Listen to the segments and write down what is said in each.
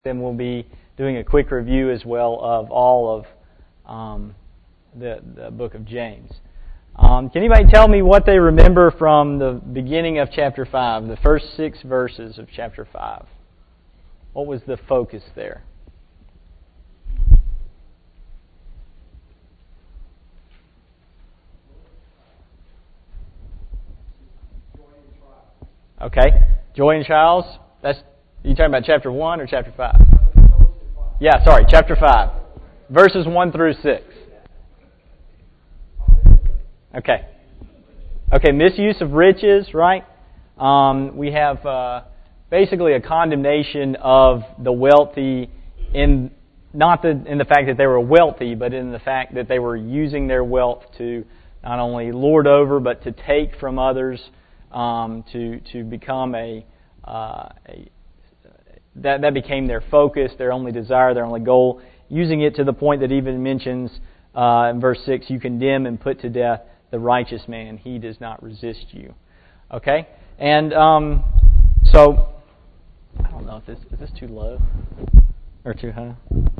Then we'll be doing a quick review as well of all of the book of James. Can anybody tell me what they remember from the beginning of chapter 5, the first 6 verses of chapter 5? What was the focus there? Okay, joy and trials. You talking about chapter 1 or chapter 5? Yeah, sorry, chapter 5. Verses 1 through 6. Okay, misuse of riches, right? We have basically a condemnation of the wealthy in the fact that they were wealthy, but in the fact that they were using their wealth to not only lord over, but to take from others, to become that became their focus, their only desire, their only goal, using it to the point that even mentions in verse 6, you condemn and put to death the righteous man. He does not resist you. Okay? And so, I don't know, is this too low or too high?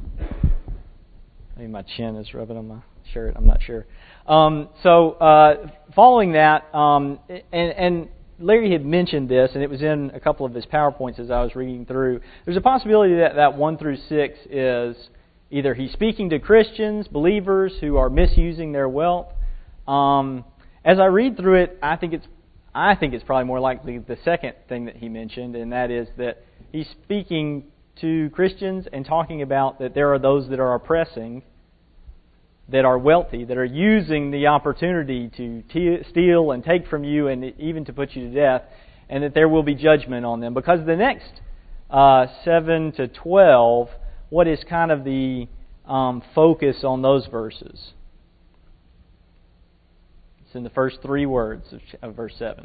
Maybe my chin is rubbing on my shirt. I'm not sure. Following that, and Larry had mentioned this, and it was in a couple of his PowerPoints as I was reading through. There's a possibility that 1 through 6 is either he's speaking to Christians, believers who are misusing their wealth. As I read through it, I think it's probably more likely the second thing that he mentioned, and that is that he's speaking to Christians and talking about that there are those that are oppressing, that are wealthy, that are using the opportunity to steal and take from you and even to put you to death, and that there will be judgment on them. Because the next 7 to 12, what is kind of the focus on those verses? It's in the first 3 words of verse 7.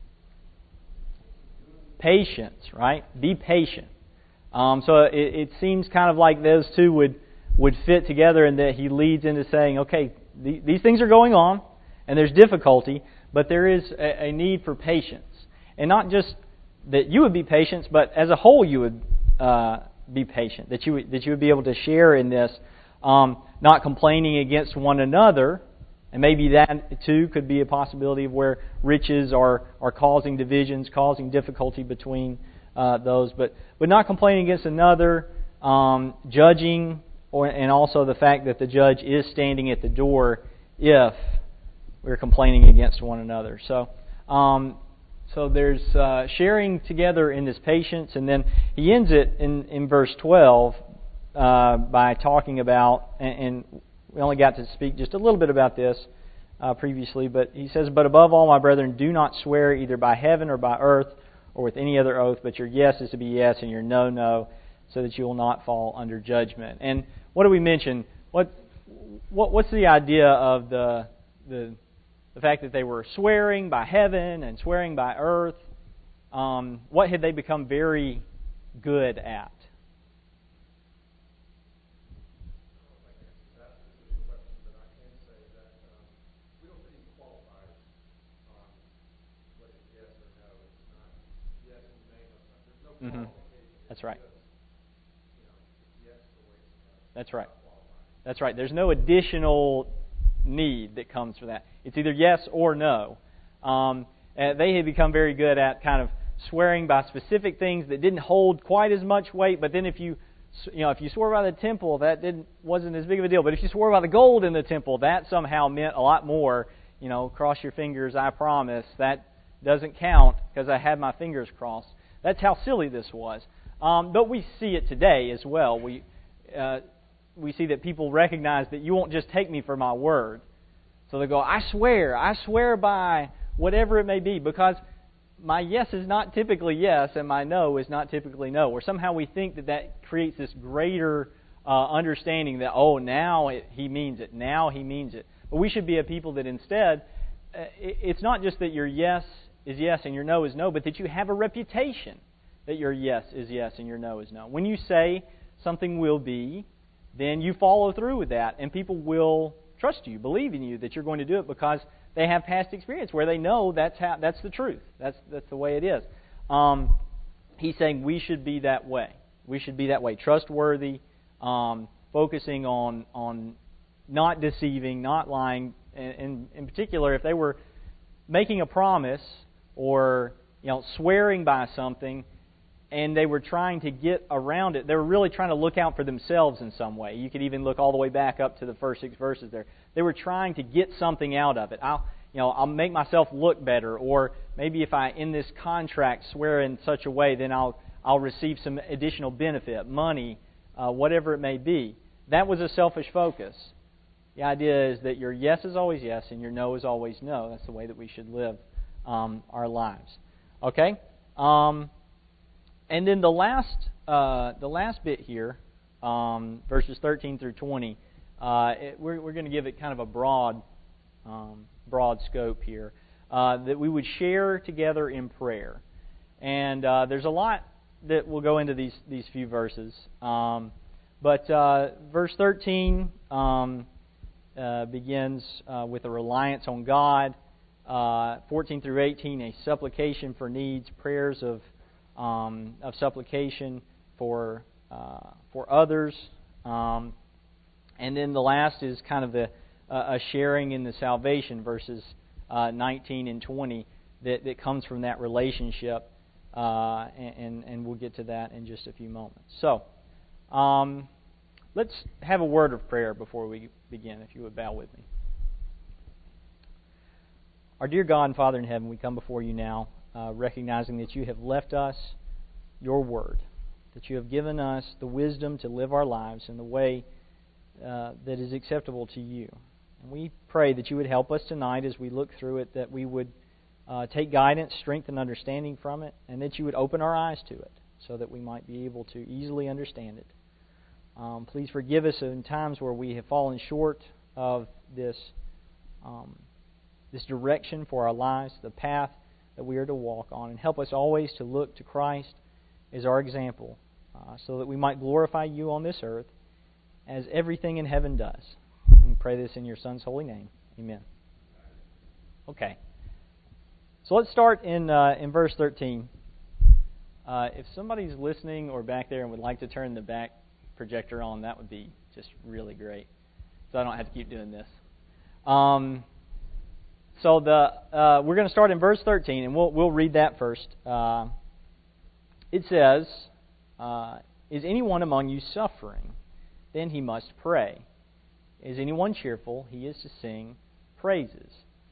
Patience, right? Be patient. So it seems kind of like those two would fit together, in that he leads into saying, okay, these things are going on, and there's difficulty, but there is a need for patience. And not just that you would be patient, but as a whole you would be patient, that you would be able to share in this, not complaining against one another, and maybe that too could be a possibility of where riches are causing divisions, causing difficulty between those, but not complaining against another, judging, and also the fact that the judge is standing at the door if we're complaining against one another. So there's sharing together in this patience, and then he ends it in verse 12 by talking about, and we only got to speak just a little bit about this previously, but he says, "But above all, my brethren, do not swear either by heaven or by earth or with any other oath, but your yes is to be yes and your no, no, so that you will not fall under judgment." And what do we mention? What's the idea of the fact that they were swearing by heaven and swearing by earth? What had they become very good at? Mm-hmm. That's right. That's right. There's no additional need that comes from that. It's either yes or no. They had become very good at kind of swearing by specific things that didn't hold quite as much weight. But then if you swore by the temple, that wasn't as big of a deal. But if you swore by the gold in the temple, that somehow meant a lot more. Cross your fingers, I promise. That doesn't count because I had my fingers crossed. That's how silly this was. But we see it today as well. We see that people recognize that you won't just take me for my word. So they go, I swear by whatever it may be, because my yes is not typically yes and my no is not typically no. Or somehow we think that creates this greater understanding that, now he means it. Now he means it. But we should be a people that instead, it's not just that your yes is yes and your no is no, but that you have a reputation that your yes is yes and your no is no. When you say something will be, then you follow through with that, and people will trust you, believe in you that you're going to do it because they have past experience where they know that's the truth. That's the way it is. He's saying we should be that way. We should be that way, trustworthy, focusing on not deceiving, not lying. And in particular, if they were making a promise or swearing by something, and they were trying to get around it, they were really trying to look out for themselves in some way. You could even look all the way back up to the first 6 verses there. They were trying to get something out of it. I'll make myself look better, or maybe if I in this contract swear in such a way, then I'll receive some additional benefit, money, whatever it may be. That was a selfish focus. The idea is that your yes is always yes and your no is always no. That's the way that we should live our lives. Okay. And then the last bit here, verses 13 through 20, we're going to give it kind of a broad scope here, that we would share together in prayer. And there's a lot that will go into these few verses. But verse 13 begins with a reliance on God. 14 through 18, a supplication for needs, prayers of supplication for others, and then the last is kind of a sharing in the salvation, verses 19 and 20, that comes from that relationship, and we'll get to that in just a few moments. So, let's have a word of prayer before we begin, if you would bow with me. Our dear God and Father in heaven, we come before you now, recognizing that you have left us your word, that you have given us the wisdom to live our lives in the way that is acceptable to you. And we pray that you would help us tonight as we look through it, that we would take guidance, strength, and understanding from it, and that you would open our eyes to it so that we might be able to easily understand it. Please forgive us in times where we have fallen short of this direction for our lives, the path that we are to walk on, and help us always to look to Christ as our example, so that we might glorify you on this earth as everything in heaven does. We pray this in your Son's holy name. Amen. Okay. So let's start in verse 13. If somebody's listening or back there and would like to turn the back projector on, that would be just really great, so I don't have to keep doing this. So we're going to start in verse 13, and we'll read that first. It says, "Is anyone among you suffering? Then he must pray. Is anyone cheerful? He is to sing praises."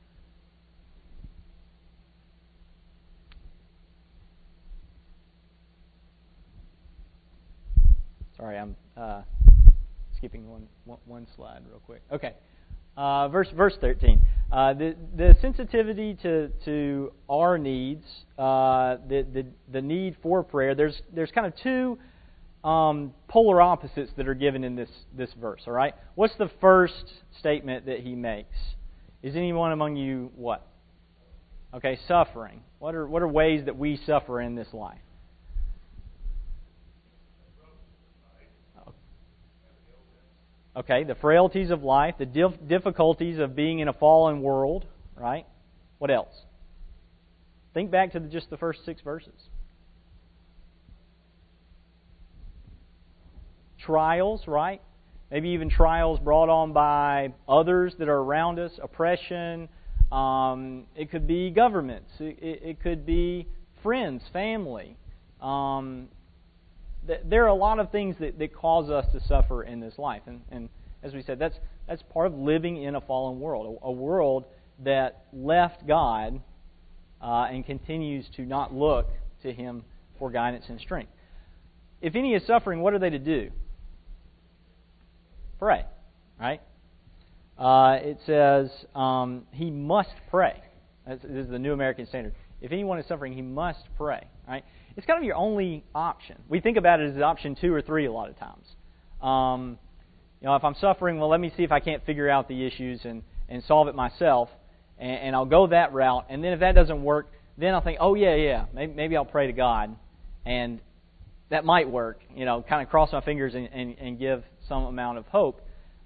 Sorry, I'm skipping one slide real quick. Okay. Verse 13. The sensitivity to our needs, the need for prayer. There's kind of two polar opposites that are given in this verse. All right. What's the first statement that he makes? Is anyone among you what? Okay, suffering. What are ways that we suffer in this life? Okay, the frailties of life, the difficulties of being in a fallen world, right? What else? Think back to just the first 6 verses. Trials, right? Maybe even trials brought on by others that are around us, oppression. It could be governments. It could be friends, family. There are a lot of things that cause us to suffer in this life. And as we said, that's part of living in a fallen world. A world that left God and continues to not look to Him for guidance and strength. If any is suffering, what are they to do? Pray. Right? It says he must pray. This is the New American Standard. If anyone is suffering, he must pray. Right? It's kind of your only option. We think about it as option 2 or 3 a lot of times. If I'm suffering, well, let me see if I can't figure out the issues and solve it myself, and I'll go that route. And then if that doesn't work, then I'll think, oh, yeah, maybe I'll pray to God, and that might work. Kind of cross my fingers and give some amount of hope.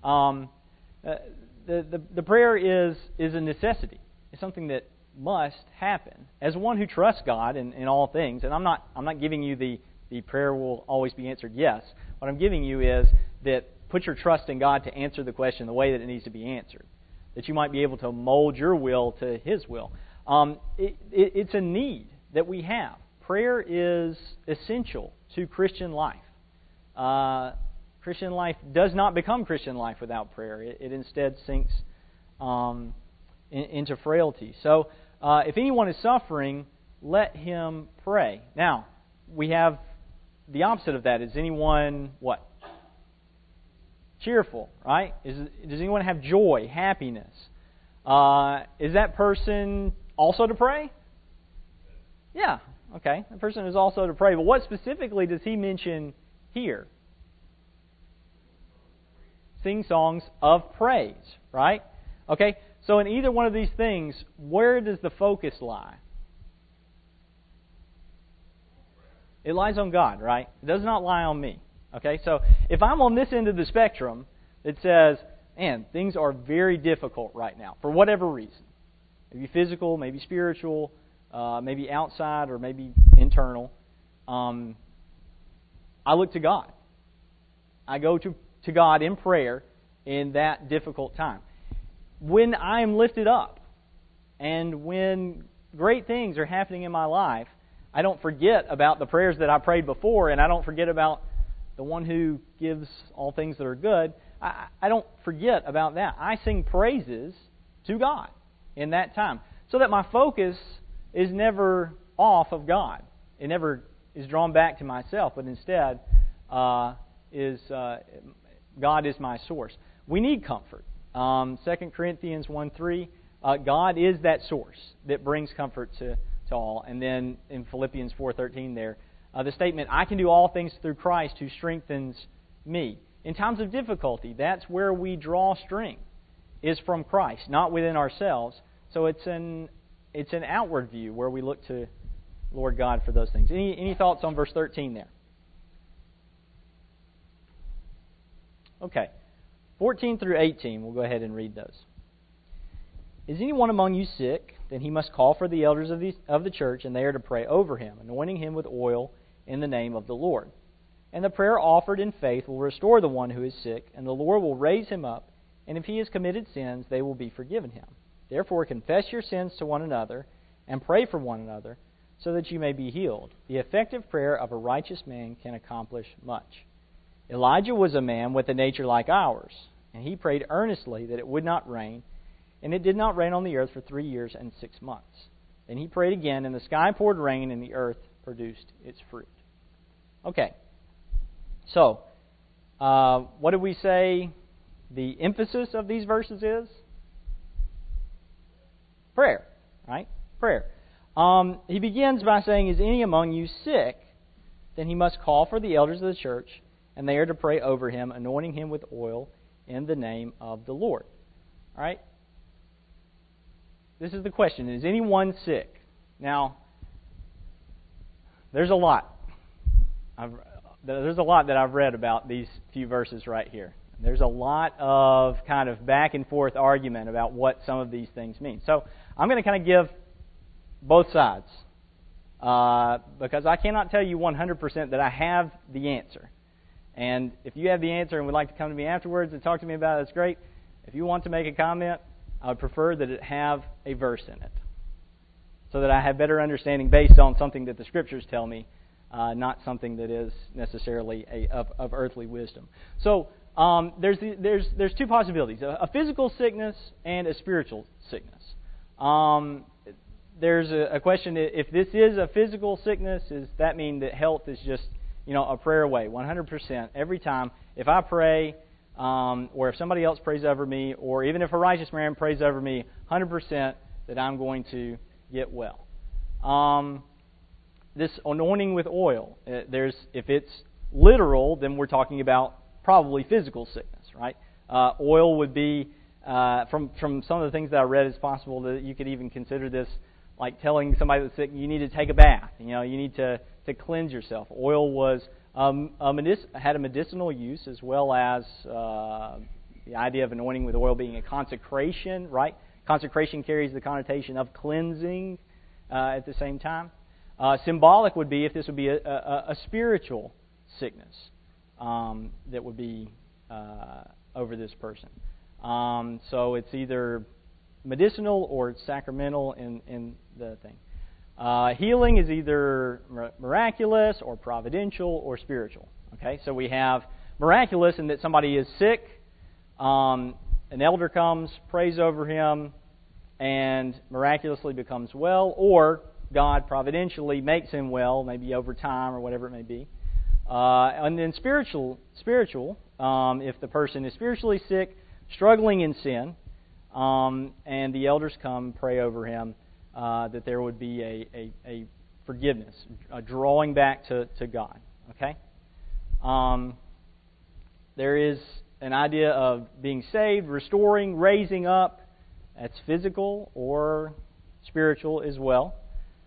The prayer is a necessity. It's something that must happen. As one who trusts God in all things, and I'm not giving you the the prayer will always be answered yes. What I'm giving you is that put your trust in God to answer the question the way that it needs to be answered, that you might be able to mold your will to His will. It's a need that we have. Prayer is essential to Christian life. Christian life does not become Christian life without prayer. It instead sinks into frailty. So if anyone is suffering, let him pray. Now, we have the opposite of that. Is anyone what? Cheerful, right? Does anyone have joy, happiness? Is that person also to pray? Yeah, okay. That person is also to pray. But what specifically does he mention here? Sing songs of praise, right? Okay, so in either one of these things, where does the focus lie? It lies on God, right? It does not lie on me. Okay, so if I'm on this end of the spectrum that says, man, things are very difficult right now, for whatever reason, maybe physical, maybe spiritual, maybe outside, or maybe internal, I look to God. I go to God in prayer in that difficult time. When I am lifted up and when great things are happening in my life, I don't forget about the prayers that I prayed before, and I don't forget about the one who gives all things that are good. I don't forget about that. I sing praises to God in that time, so that my focus is never off of God. It never is drawn back to myself, but instead God is my source. We need comfort. 2 Corinthians 1:3, God is that source that brings comfort to all. And then in Philippians 4:13 there, the statement, I can do all things through Christ who strengthens me. In times of difficulty, that's where we draw strength, is from Christ, not within ourselves. So it's an outward view where we look to Lord God for those things. Any thoughts on verse 13 there? Okay. 14 through 18, we'll go ahead and read those. Is anyone among you sick? Then he must call for the elders of the church, and they are to pray over him, anointing him with oil in the name of the Lord. And the prayer offered in faith will restore the one who is sick, and the Lord will raise him up, and if he has committed sins, they will be forgiven him. Therefore confess your sins to one another, and pray for one another, so that you may be healed. The effective prayer of a righteous man can accomplish much. Elijah was a man with a nature like ours, and he prayed earnestly that it would not rain, and it did not rain on the earth for 3 years and 6 months. Then he prayed again, and the sky poured rain, and the earth produced its fruit. Okay. So, what did we say the emphasis of these verses is? Prayer, right? Prayer. He begins by saying, is any among you sick? Then he must call for the elders of the church, and they are to pray over him, anointing him with oil in the name of the Lord. All right? This is the question. Is anyone sick? Now, there's a lot. There's a lot that I've read about these few verses right here. There's a lot of kind of back and forth argument about what some of these things mean. So I'm going to kind of give both sides because I cannot tell you 100% that I have the answer. And if you have the answer and would like to come to me afterwards and talk to me about it, that's great. If you want to make a comment, I would prefer that it have a verse in it so that I have better understanding based on something that the Scriptures tell me, not something that is necessarily of earthly wisdom. So there's two possibilities, a physical sickness and a spiritual sickness. There's a question, if this is a physical sickness, does that mean that health is just a prayer away, 100%, every time? If I pray, or if somebody else prays over me, or even if a righteous man prays over me, 100% that I'm going to get well. This anointing with oil, if it's literal, then we're talking about probably physical sickness, right? Oil would be, from some of the things that I read, it's possible that you could even consider this like telling somebody that's sick, you need to take a bath. You need to cleanse yourself. Oil was had a medicinal use, as well as the idea of anointing with oil being a consecration, right? Consecration carries the connotation of cleansing at the same time. Symbolic would be if this would be a spiritual sickness that would be over this person. So it's either medicinal or it's sacramental in the thing. Healing is either miraculous or providential or spiritual. Okay, so we have miraculous in that somebody is sick, an elder comes, prays over him, and miraculously becomes well, or God providentially makes him well, maybe over time or whatever it may be. And then spiritual, if the person is spiritually sick, struggling in sin, and the elders come, pray over him, that there would be a forgiveness, a drawing back to God. Okay? There is an idea of being saved, restoring, raising up. That's physical or spiritual as well.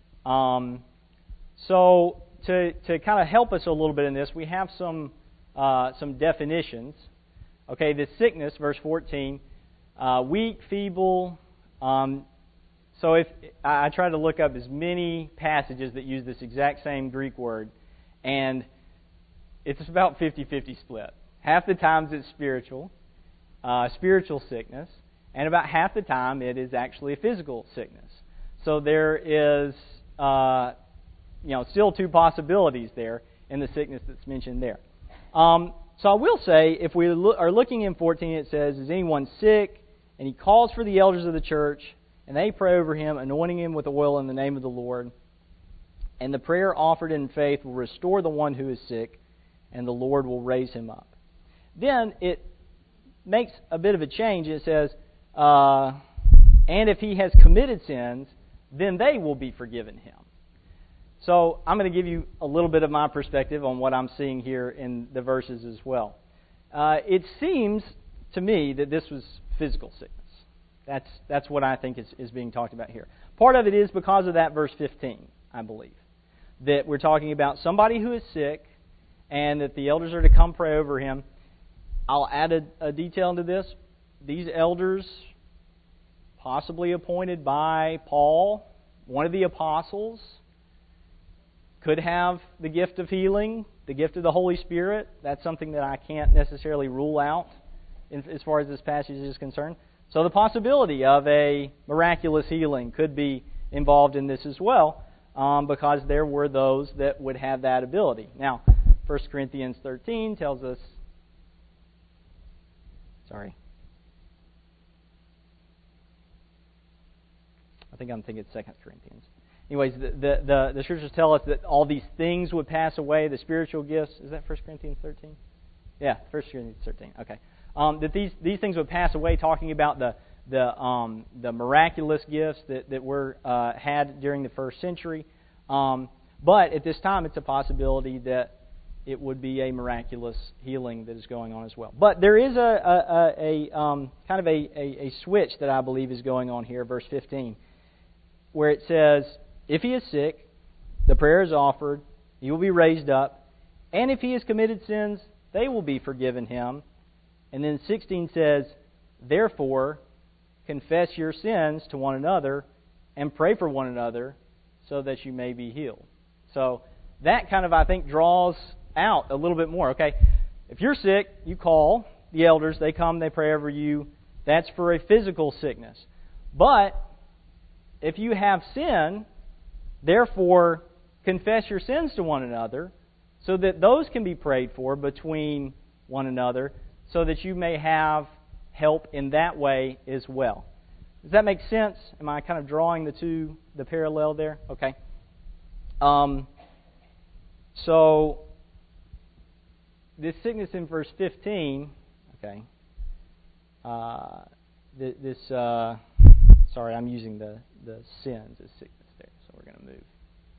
So to kind of help us a little bit in this, we have some definitions. Okay, the sickness, verse 14, weak, feeble. So if I try to look up as many passages that use this exact same Greek word, and it's about 50-50 split. Half the times it's spiritual sickness, and about half the time it is actually a physical sickness. So there is, still two possibilities there in the sickness that's mentioned there. So I will say, if we are looking in 14, it says, "Is anyone sick?" And he calls for the elders of the church, and they pray over him, anointing him with oil in the name of the Lord. And the prayer offered in faith will restore the one who is sick, and the Lord will raise him up. Then it makes a bit of a change. It says, and if he has committed sins, then they will be forgiven him. So I'm going to give you a little bit of my perspective on what I'm seeing here in the verses as well. It seems to me that this was physical sickness. That's what I think is being talked about here. Part of it is because of that verse 15, I believe. That we're talking about somebody who is sick and that the elders are to come pray over him. I'll add a detail into this. These elders, possibly appointed by Paul, one of the apostles, could have the gift of healing, the gift of the Holy Spirit. That's something that I can't necessarily rule out as far as this passage is concerned. So the possibility of a miraculous healing could be involved in this as well, because there were those that would have that ability. Now, 1 Corinthians 13 tells us, I think I'm thinking 2 Corinthians. Anyways, the scriptures tell us that all these things would pass away, the spiritual gifts. Is that 1 Corinthians 13? Yeah, 1 Corinthians 13. Okay. That these things would pass away, talking about the miraculous gifts that were had during the first century. But at this time, it's a possibility that it would be a miraculous healing that is going on as well. But there is a kind of a switch that I believe is going on here, verse 15, where it says, if he is sick, the prayer is offered, he will be raised up, and if he has committed sins, they will be forgiven him. And then 16 says, therefore, confess your sins to one another and pray for one another so that you may be healed. So that kind of, I think, draws out a little bit more. Okay, if you're sick, you call the elders, they come, they pray over you. That's for a physical sickness. But if you have sin, therefore confess your sins to one another so that those can be prayed for between one another so that you may have help in that way as well. Does that make sense? Am I kind of drawing the parallel there? Okay. So this sickness in verse 15, okay. Sorry, I'm using the sins as sickness there, so we're going to move.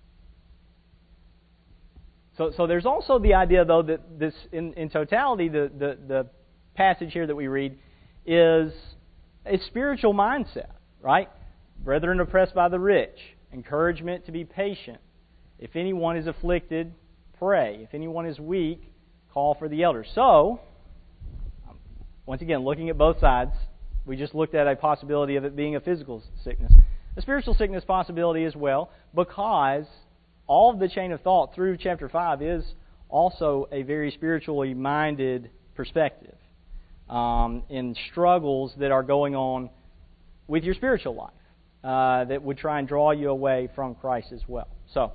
So there's also the idea, though, that this in totality, the passage here that we read is a spiritual mindset, right? Brethren oppressed by the rich, encouragement to be patient. If anyone is afflicted, pray. If anyone is weak, call for the elders. So, once again, looking at both sides, we just looked at a possibility of it being a physical sickness. A spiritual sickness possibility as well, because all of the chain of thought through chapter 5 is also a very spiritually minded perspective in struggles that are going on with your spiritual life that would try and draw you away from Christ as well. So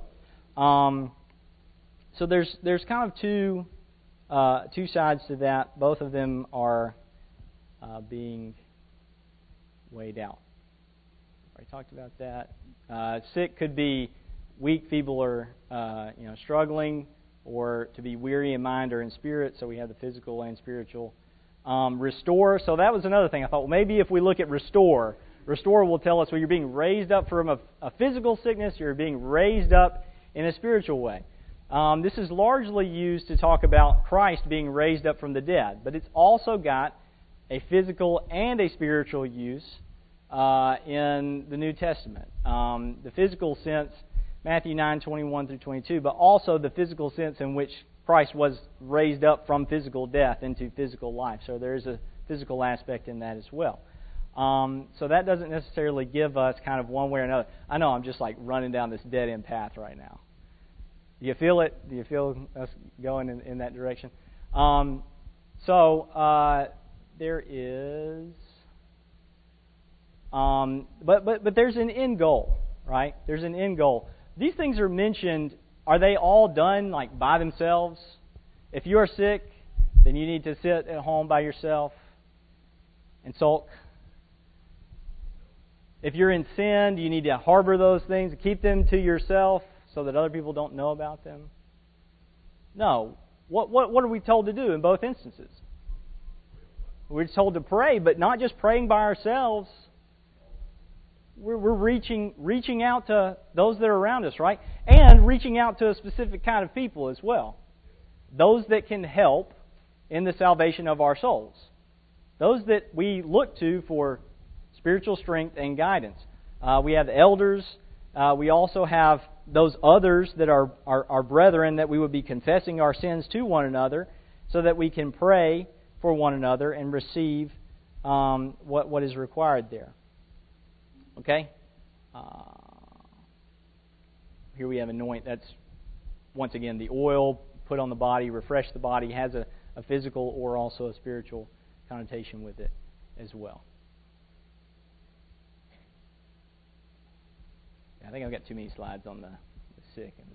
there's kind of two sides to that. Both of them are being weighed out. I talked about that. Sick could be weak, feeble, or struggling, or to be weary in mind or in spirit. So we have the physical and spiritual. Restore. So that was another thing. I thought, well, maybe if we look at restore will tell us, well, you're being raised up from a physical sickness. You're being raised up in a spiritual way. This is largely used to talk about Christ being raised up from the dead, but it's also got a physical and a spiritual use in the New Testament. The physical sense, Matthew 9:21 through 22, but also the physical sense in which Christ was raised up from physical death into physical life. So there is a physical aspect in that as well. So that doesn't necessarily give us kind of one way or another. I know I'm just like running down this dead-end path right now. Do you feel it? Do you feel us going in that direction? There is... But there's an end goal, right? There's an end goal. These things are mentioned. Are they all done like by themselves? If you are sick, then you need to sit at home by yourself and sulk. If you're in sin, do you need to harbor those things, keep them to yourself so that other people don't know about them? No. What are we told to do in both instances? We're told to pray, but not just praying by ourselves. We're reaching out to those that are around us, right? And reaching out to a specific kind of people as well. Those that can help in the salvation of our souls. Those that we look to for spiritual strength and guidance. We have elders. We also have those others that are our brethren that we would be confessing our sins to one another so that we can pray for one another and receive what is required there. Okay? Here we have anoint. That's, once again, the oil put on the body, refresh the body, has a physical or also a spiritual connotation with it as well. I think I've got too many slides on the sick and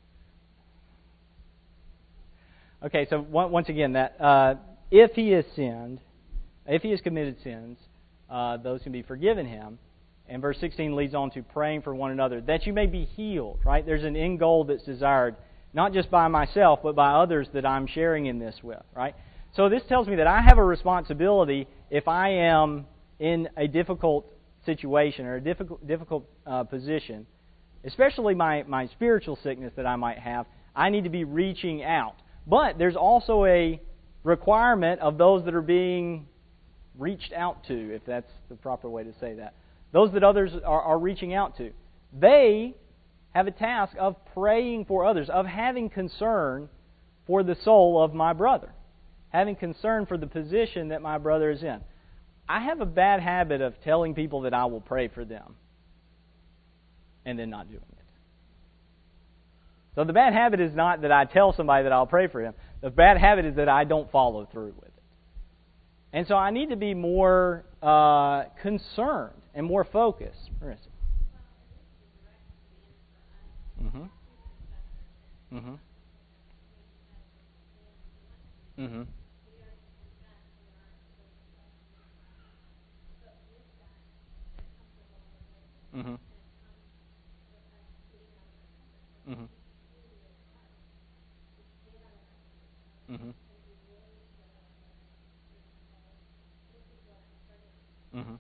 the... Okay, so once again, that if he has sinned, if he has committed sins, those can be forgiven him. And verse 16 leads on to praying for one another, that you may be healed, right? There's an end goal that's desired, not just by myself, but by others that I'm sharing in this with, right? So this tells me that I have a responsibility if I am in a difficult situation or a difficult position, especially my spiritual sickness that I might have. I need to be reaching out. But there's also a requirement of those that are being reached out to, if that's the proper way to say that. Those that others are reaching out to. They have a task of praying for others, of having concern for the soul of my brother, having concern for the position that my brother is in. I have a bad habit of telling people that I will pray for them and then not doing it. So the bad habit is not that I tell somebody that I'll pray for him. The bad habit is that I don't follow through with it. And so I need to be more concerned and more focused. Where is it? Mm-hmm. Mm-hmm. Mm-hmm. Mm-hmm. Mm-hmm. Mm-hmm. Mm-hmm.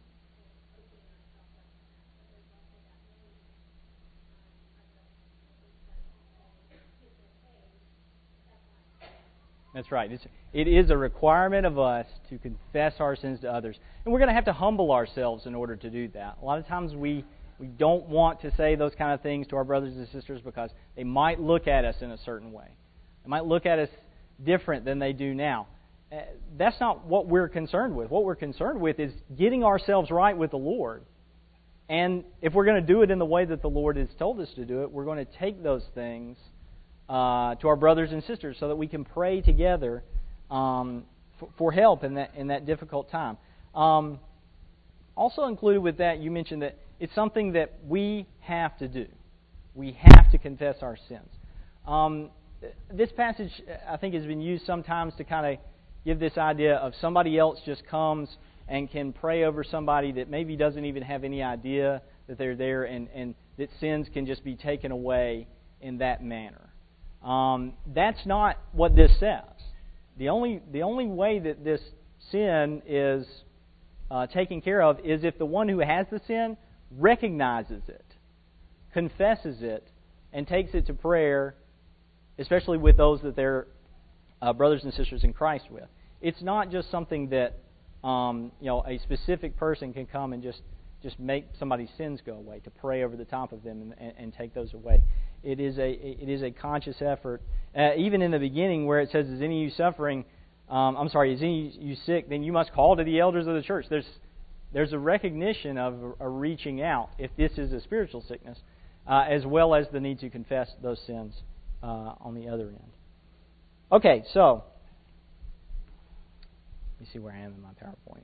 That's right. It is a requirement of us to confess our sins to others. And we're going to have to humble ourselves in order to do that. A lot of times we don't want to say those kind of things to our brothers and sisters because they might look at us in a certain way. They might look at us different than they do now. That's not what we're concerned with. What we're concerned with is getting ourselves right with the Lord And if we're going to do it in the way that the Lord has told us to do it, we're going to take those things to our brothers and sisters so that we can pray together for help in that difficult time. Also included with that, you mentioned that it's something that we have to do. We have to confess our sins. This passage, I think, has been used sometimes to kind of give this idea of somebody else just comes and can pray over somebody that maybe doesn't even have any idea that they're there, and that sins can just be taken away in that manner. That's not what this says. The only way that this sin is taken care of is if the one who has the sin recognizes it, confesses it, and takes it to prayer, especially with those that they're brothers and sisters in Christ with. It's not just something that a specific person can come and just make somebody's sins go away, to pray over the top of them and take those away. It is a conscious effort. Even in the beginning, where it says, "Is any of you suffering? Is any of you sick? Then you must call to the elders of the church." There's a recognition of a reaching out if this is a spiritual sickness, as well as the need to confess those sins on the other end. Okay, so let me see where I am in my PowerPoint.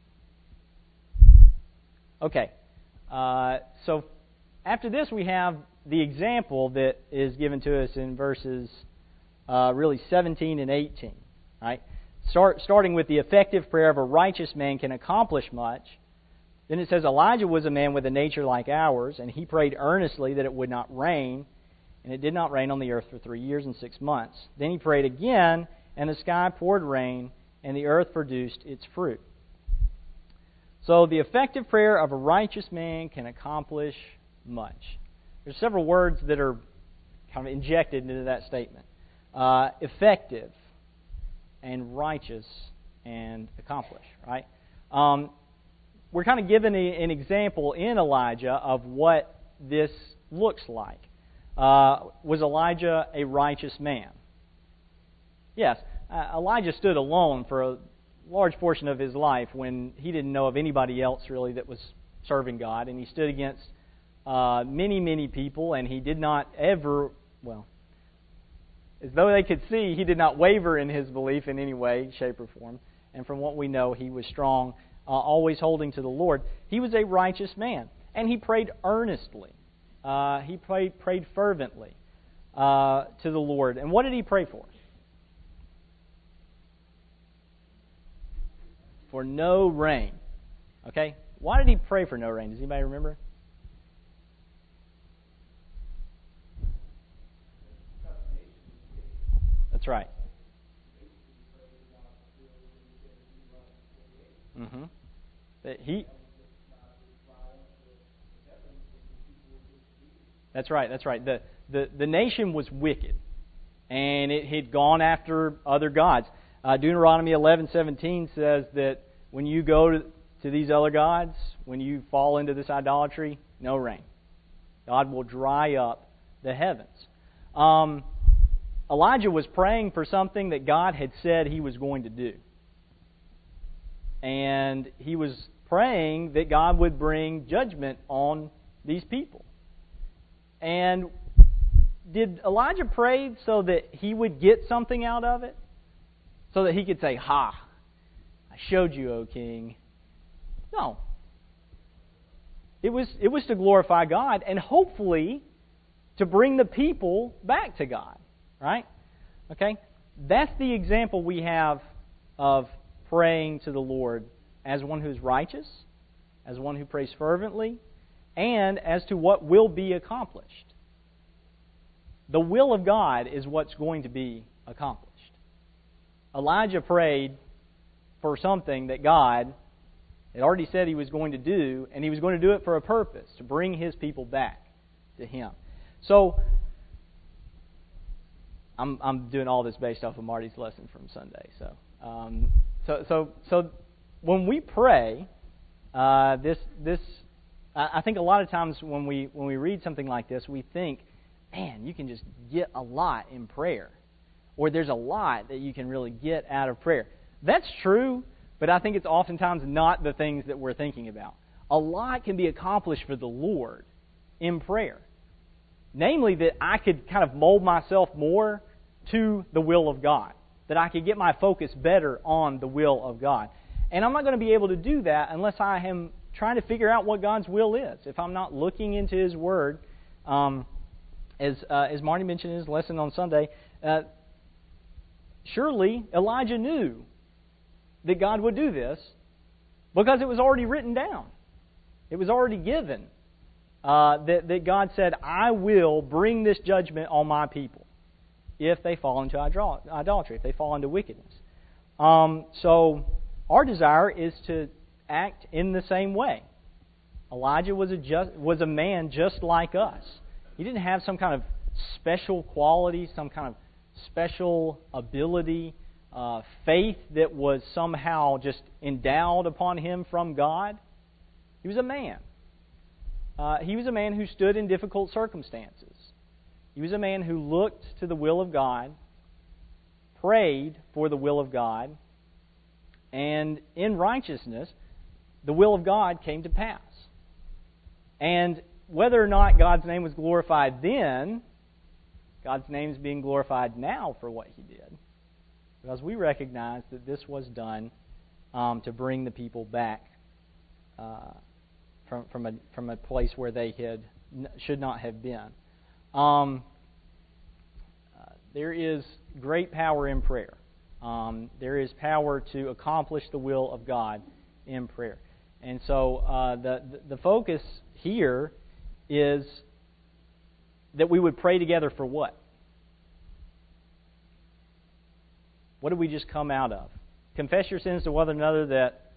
Okay, so after this we have the example that is given to us in verses really 17 and 18. Right? Starting with the effective prayer of a righteous man can accomplish much. Then it says, Elijah was a man with a nature like ours, and he prayed earnestly that it would not rain, and it did not rain on the earth for 3 years and 6 months. Then he prayed again, and the sky poured rain, and the earth produced its fruit. So the effective prayer of a righteous man can accomplish much. There's several words that are kind of injected into that statement. Effective and righteous and accomplish, right? We're kind of given an example in Elijah of what this looks like. Was Elijah a righteous man? Yes. Elijah stood alone for a large portion of his life when he didn't know of anybody else really that was serving God, and he stood against many, many people, and he did not ever, as though they could see, he did not waver in his belief in any way, shape, or form. And from what we know, he was strong, always holding to the Lord. He was a righteous man, and he prayed earnestly. He prayed fervently to the Lord. And what did he pray for? For no rain. Okay? Why did he pray for no rain? Does anybody remember? That's right. Mm-hmm. That's right. That's right. The nation was wicked, and it had gone after other gods. Deuteronomy 11:17 says that when you go to these other gods, when you fall into this idolatry, no rain. God will dry up the heavens. Elijah was praying for something that God had said He was going to do. And he was praying that God would bring judgment on these people. And did Elijah pray so that he would get something out of it? So that he could say, "Ha, I showed you, O king." No. It was to glorify God and hopefully to bring the people back to God. Right? Okay? That's the example we have of praying to the Lord as one who's righteous, as one who prays fervently, and as to what will be accomplished. The will of God is what's going to be accomplished. Elijah prayed for something that God had already said He was going to do, and He was going to do it for a purpose, to bring His people back to Him. So, I'm doing all this based off of Marty's lesson from Sunday. So when we pray, I think a lot of times when we read something like this, we think, man, you can just get a lot in prayer, or there's a lot that you can really get out of prayer. That's true, but I think it's oftentimes not the things that we're thinking about. a lot can be accomplished for the Lord in prayer. Namely, that I could kind of mold myself more to the will of God. That I could get my focus better on the will of God. And I'm not going to be able to do that unless I am trying to figure out what God's will is. If I'm not looking into His Word, as Marty mentioned in his lesson on Sunday, surely Elijah knew that God would do this because it was already written down. It was already given that God said, I will bring this judgment on my people if they fall into idolatry, if they fall into wickedness. So our desire is to act in the same way. Elijah was a man just like us. He didn't have some kind of special quality, some kind of special ability, faith that was somehow just endowed upon him from God. He was a man. He was a man who stood in difficult circumstances. He was a man who looked to the will of God, prayed for the will of God, and in righteousness, the will of God came to pass. And whether or not God's name was glorified then, God's name is being glorified now for what He did. Because we recognize that this was done to bring the people back from a place where they should not have been. There is great power in prayer. There is power to accomplish the will of God in prayer. And so the focus here is that we would pray together for what? What did we just come out of? Confess your sins to one another that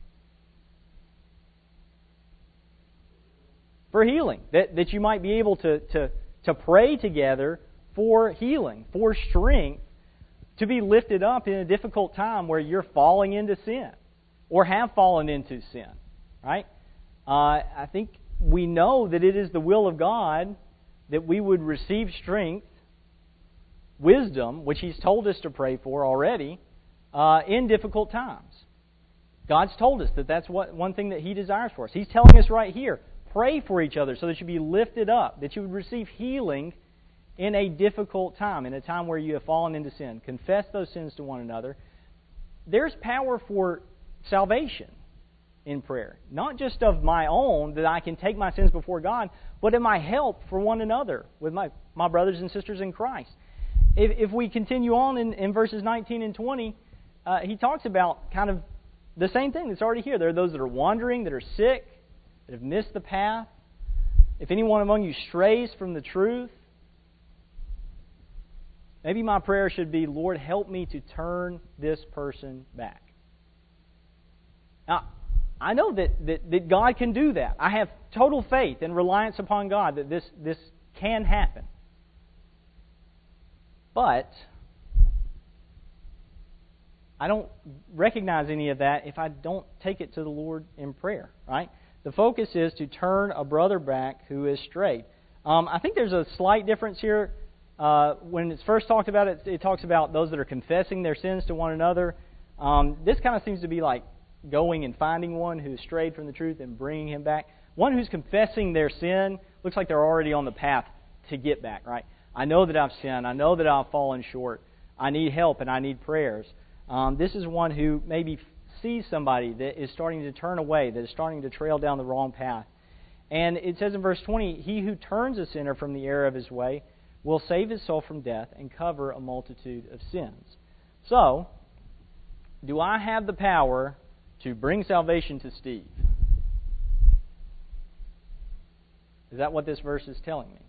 for healing. That you might be able to pray together for healing, for strength, to be lifted up in a difficult time where you're falling into sin or have fallen into sin. Right? I think we know that it is the will of God that we would receive strength, wisdom, which He's told us to pray for already, in difficult times. God's told us that that's one thing that He desires for us. He's telling us right here, pray for each other so that you be lifted up, that you would receive healing in a difficult time, in a time where you have fallen into sin. Confess those sins to one another. There's power for salvation in prayer. Not just of my own, that I can take my sins before God, but in my help for one another with my brothers and sisters in Christ. If we continue on in verses 19 and 20, he talks about kind of the same thing that's already here. There are those that are wandering, that are sick, that have missed the path. If anyone among you strays from the truth, maybe my prayer should be, Lord, help me to turn this person back. Now, I know that God can do that. I have total faith and reliance upon God that this can happen. But I don't recognize any of that if I don't take it to the Lord in prayer, right? The focus is to turn a brother back who is strayed. I think there's a slight difference here. When it's first talked about, it talks about those that are confessing their sins to one another. This kind of seems to be like going and finding one who strayed from the truth and bringing him back. One who's confessing their sin looks like they're already on the path to get back, right? I know that I've sinned. I know that I've fallen short. I need help and I need prayers. This is one who maybe sees somebody that is starting to turn away, that is starting to trail down the wrong path. And it says in verse 20, He who turns a sinner from the error of his way will save his soul from death and cover a multitude of sins. So, do I have the power to bring salvation to Steve? Is that what this verse is telling me?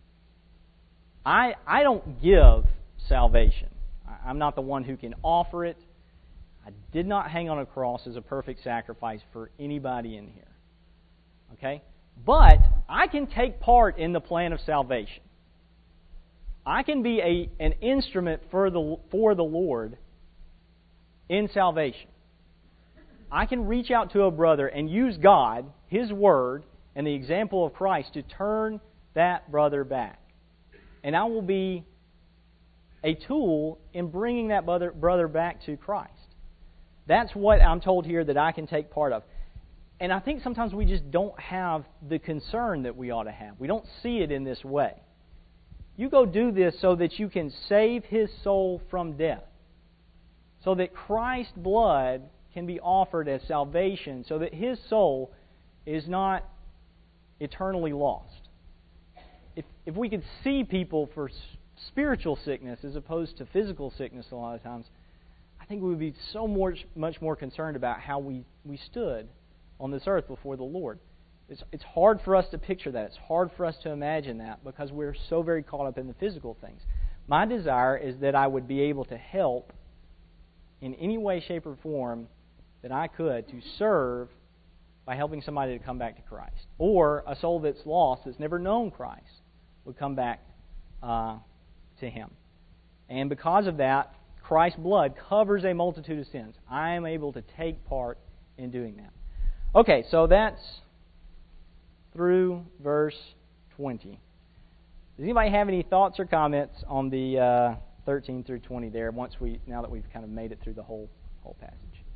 I don't give salvation. I'm not the one who can offer it. I did not hang on a cross as a perfect sacrifice for anybody in here. Okay? But I can take part in the plan of salvation. I can be an instrument for the Lord in salvation. I can reach out to a brother and use God, His Word, and the example of Christ to turn that brother back. And I will be a tool in bringing that brother back to Christ. That's what I'm told here that I can take part of. And I think sometimes we just don't have the concern that we ought to have. We don't see it in this way. You go do this so that you can save his soul from death. So that Christ's blood can be offered as salvation, so that his soul is not eternally lost. If we could see people for spiritual sickness as opposed to physical sickness a lot of times, I think we would be so much more concerned about how we stood on this earth before the Lord. It's hard for us to picture that. It's hard for us to imagine that because we're so very caught up in the physical things. My desire is that I would be able to help in any way, shape, or form that I could to serve by helping somebody to come back to Christ. Or a soul that's lost, that's never known Christ, would come back to him. And because of that, Christ's blood covers a multitude of sins. I am able to take part in doing that. Okay, so that's through verse 20. Does anybody have any thoughts or comments on the 13 through 20 there? Now that we've kind of made it through the whole passage.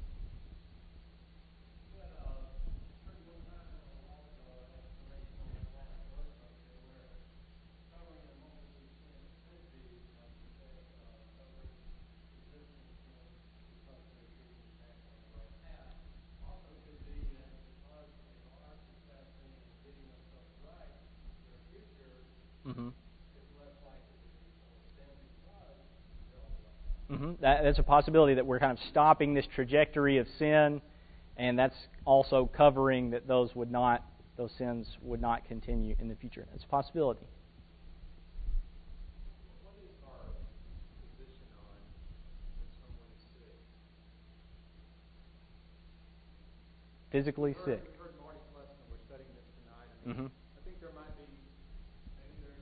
That's a possibility that we're kind of stopping this trajectory of sin, and that's also covering that those sins would not continue in the future. That's a possibility. What is our position on when someone is sick? Physically sick. We've heard Marty's lesson, and we're studying this tonight. I think there might be, maybe there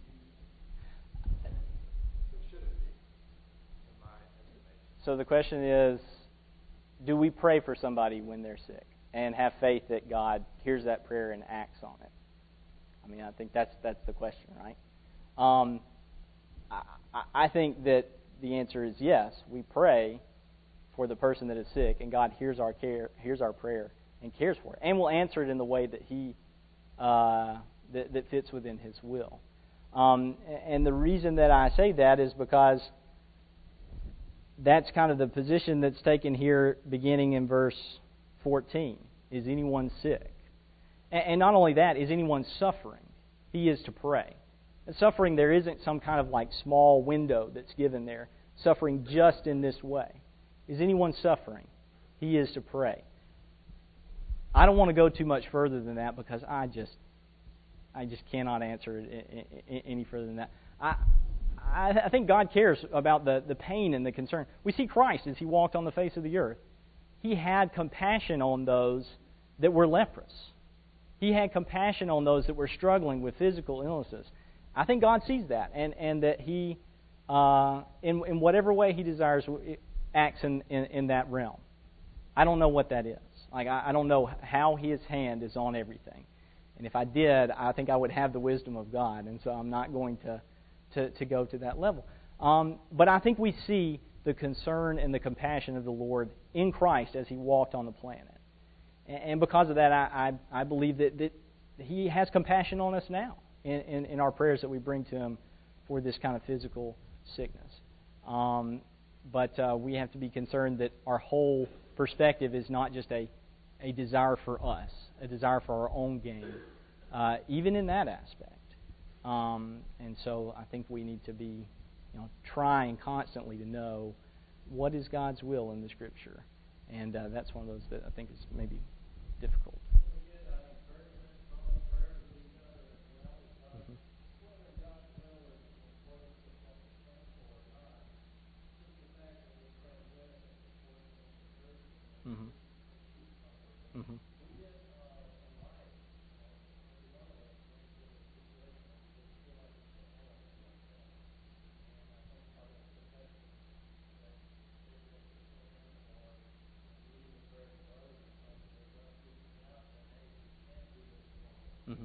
shouldn't be, in my estimation. So the question is, do we pray for somebody when they're sick and have faith that God hears that prayer and acts on it? I mean, I think that's the question, right? I think that the answer is yes. We pray for the person that is sick, and God hears our prayer and cares for it, and will answer it in the way that He that fits within His will. And the reason that I say that is because that's kind of the position that's taken here beginning in verse 14. Is anyone sick? And not only that, is anyone suffering? He is to pray. And suffering, there isn't some kind of like small window that's given there. Suffering just in this way. Is anyone suffering? He is to pray. I don't want to go too much further than that because I just cannot answer it any further than that. I think God cares about the pain and the concern. We see Christ as He walked on the face of the earth. He had compassion on those that were leprous. He had compassion on those that were struggling with physical illnesses. I think God sees that, and that He, in whatever way He desires, acts in that realm. I don't know what that is. Like I don't know how His hand is on everything. And if I did, I think I would have the wisdom of God, and so I'm not going to go to that level. But I think we see the concern and the compassion of the Lord in Christ as He walked on the planet. And because of that, I believe that He has compassion on us now in our prayers that we bring to Him for this kind of physical sickness. But we have to be concerned that our whole perspective is not just a desire for us, a desire for our own gain, even in that aspect. And so I think we need to be trying constantly to know what is God's will in the Scripture. And that's one of those that I think is maybe difficult. Mm-hmm. Mm-hmm. Mm-hmm.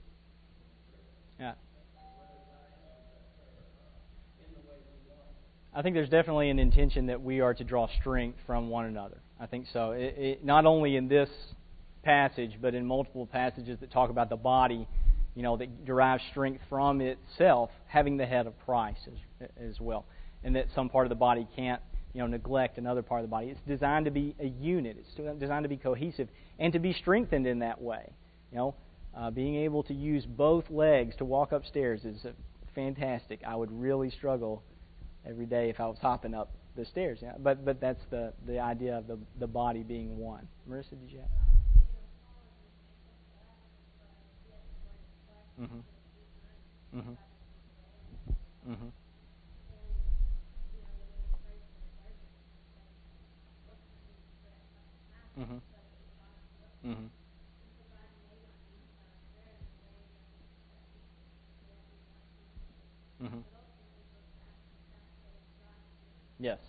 Yeah. I think there's definitely an intention that we are to draw strength from one another. I think so. Not only in this passage, but in multiple passages that talk about the body, that derives strength from itself, having the head of Christ as well, and that some part of the body can't, neglect another part of the body. It's designed to be a unit. It's designed to be cohesive and to be strengthened in that way. Being able to use both legs to walk upstairs is fantastic. I would really struggle every day if I was hopping up the stairs. Yeah, but that's the idea of the body being one. Marissa, did you have? Mm-hmm. Mm-hmm. Mm-hmm. Mm-hmm. Mm-hmm. Mm-hmm. Yes.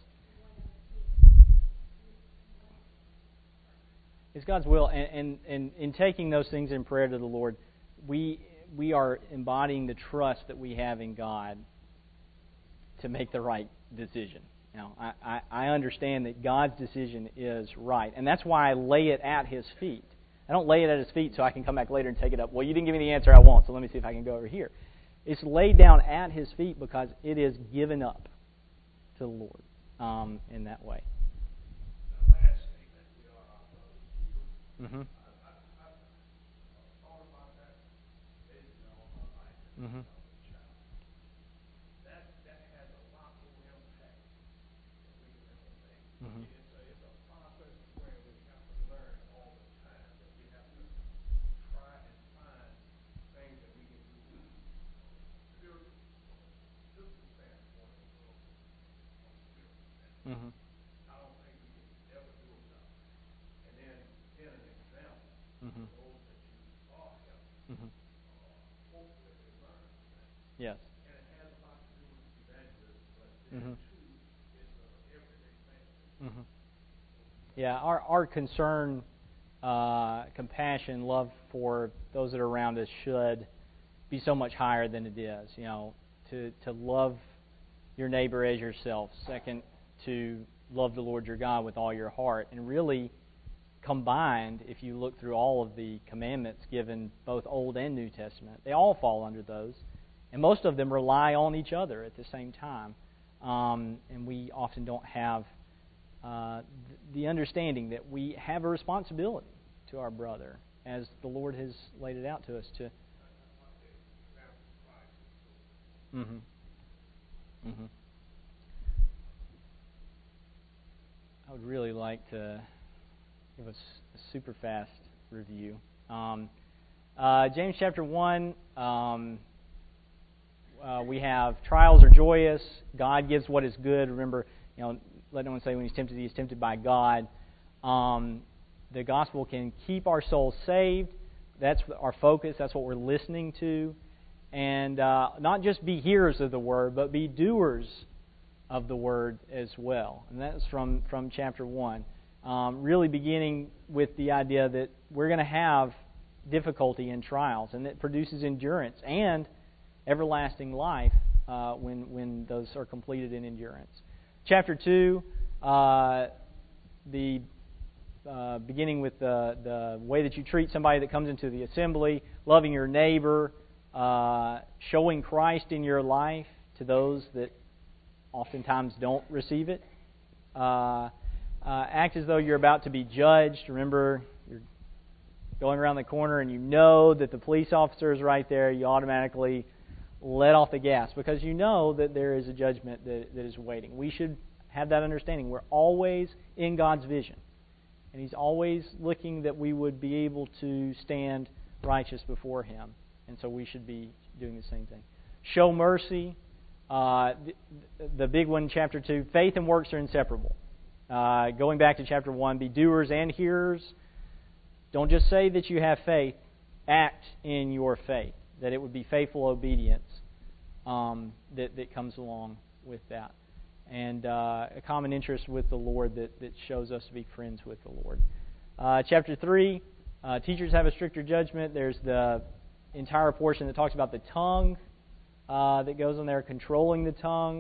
It's God's will, and in taking those things in prayer to the Lord, we are embodying the trust that we have in God to make the right decision. I understand that God's decision is right, and that's why I lay it at His feet. I don't lay it at His feet so I can come back later and take it up. Well, you didn't give me the answer I want, so let me see if I can go over here. It's laid down at His feet because it is given up to the Lord in that way. Mm-hmm. Mm-hmm. Mm-hmm. It's a process where we have to learn all the time, that we have to try and find things that we can do spiritual standpoint of spirit. Mm-hmm. I don't think we can ever do enough. And then an example Mm-hmm. for those that you are helping. Mm-hmm. Hopefully they learn that. Yes. And it has a lot to do with evangelism, but Mm-hmm. too, it's an everyday thing. Mm-hmm. Yeah, our concern, compassion, love for those that are around us should be so much higher than it is. To love your neighbor as yourself. Second, to love the Lord your God with all your heart. And really, combined, if you look through all of the commandments given both Old and New Testament, they all fall under those. And most of them rely on each other at the same time. And we often don't have the understanding that we have a responsibility to our brother, as the Lord has laid it out to us to. Mm-hmm. Mm-hmm. I would really like to give us a super fast review. James chapter 1, we have trials are joyous. God gives what is good. Remember, let no one say when he's tempted by God. The gospel can keep our souls saved. That's our focus. That's what we're listening to. And not just be hearers of the word, but be doers of the word as well. And that's from chapter 1. Really beginning with the idea that we're going to have difficulty in trials, and that produces endurance and everlasting life when those are completed in endurance. Chapter 2, beginning with the way that you treat somebody that comes into the assembly, loving your neighbor, showing Christ in your life to those that oftentimes don't receive it. Act as though you're about to be judged. Remember, you're going around the corner and you know that the police officer is right there. You automatically let off the gas because you know that there is a judgment that is waiting. We should have that understanding. We're always in God's vision. And He's always looking that we would be able to stand righteous before Him. And so we should be doing the same thing. Show mercy. The big one in chapter 2, faith and works are inseparable. Going back to chapter 1, be doers and hearers. Don't just say that you have faith. Act in your faith. That it would be faithful obedience that comes along with that. And a common interest with the Lord that shows us to be friends with the Lord. Chapter 3, teachers have a stricter judgment. There's the entire portion that talks about the tongue that goes on there, controlling the tongue,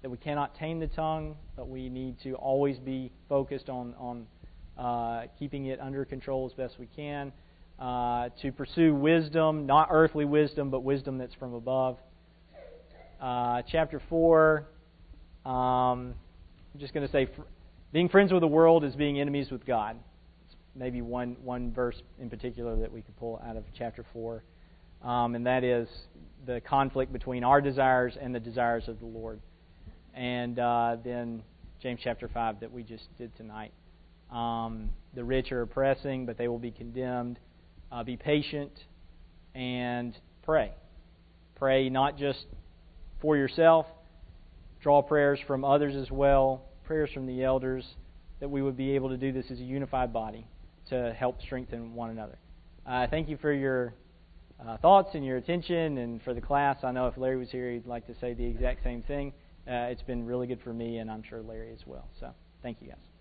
that we cannot tame the tongue, but we need to always be focused on keeping it under control as best we can. To pursue wisdom, not earthly wisdom, but wisdom that's from above. Chapter 4, I'm just going to say, being friends with the world is being enemies with God. It's maybe one verse in particular that we could pull out of chapter 4, and that is the conflict between our desires and the desires of the Lord. And then James chapter 5 that we just did tonight. The rich are oppressing, but they will be condemned. Be patient and pray. Pray not just for yourself. Draw prayers from others as well, prayers from the elders, that we would be able to do this as a unified body to help strengthen one another. Thank you for your thoughts and your attention, and for the class. I know if Larry was here, he'd like to say the exact same thing. It's been really good for me, and I'm sure Larry as well. So thank you, guys.